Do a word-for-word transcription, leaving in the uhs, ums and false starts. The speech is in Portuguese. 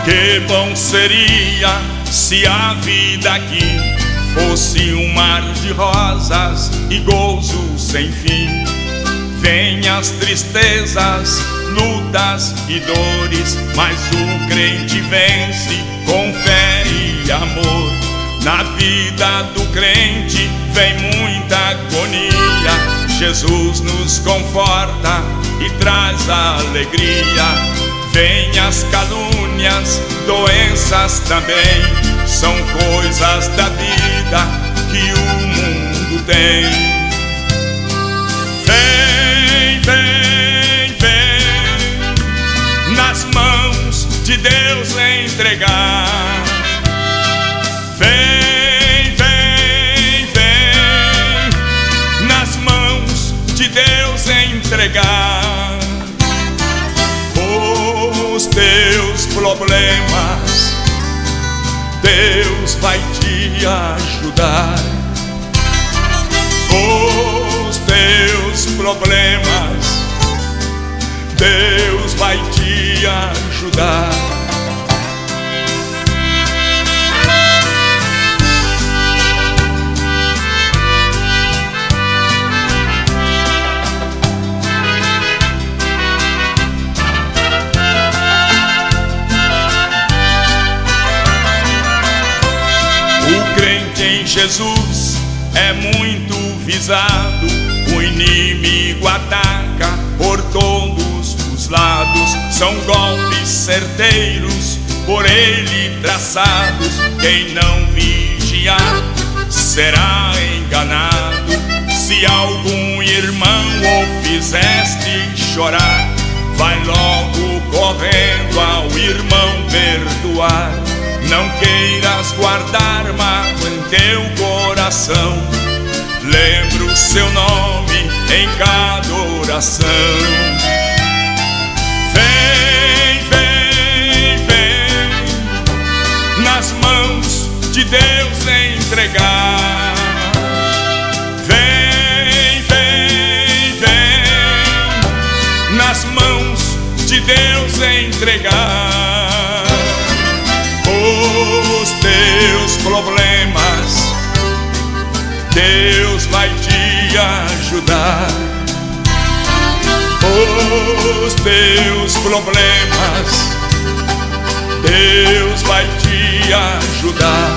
Que bom seria se a vida aqui fosse um mar de rosas e gozo sem fim. Vêm as tristezas, lutas e dores, mas o crente vence com fé e amor. Na vida do crente vem muita agonia. Jesus nos conforta e traz alegria. Vêm as calúnias, doenças também, são coisas da vida que o mundo tem. Vem, vem, vem, nas mãos de Deus entregar. Vem, vem, vem, nas mãos de Deus entregar. Os teus problemas, Deus vai te ajudar. Os teus problemas, Deus vai te ajudar. O crente em Jesus é muito visado. O inimigo ataca por todos os lados. São golpes certeiros por ele traçados. Quem não vigiar será enganado. Se algum irmão o fizeste chorar, vai logo correndo ao irmão perdoar. Não queiras guardar mágoa em teu coração. Lembra o seu nome em cada oração. Vem, vem, vem, nas mãos de Deus entregar. Vem, vem, vem, nas mãos de Deus entregar. Os teus problemas, Deus vai te ajudar. Os teus problemas, Deus vai te ajudar.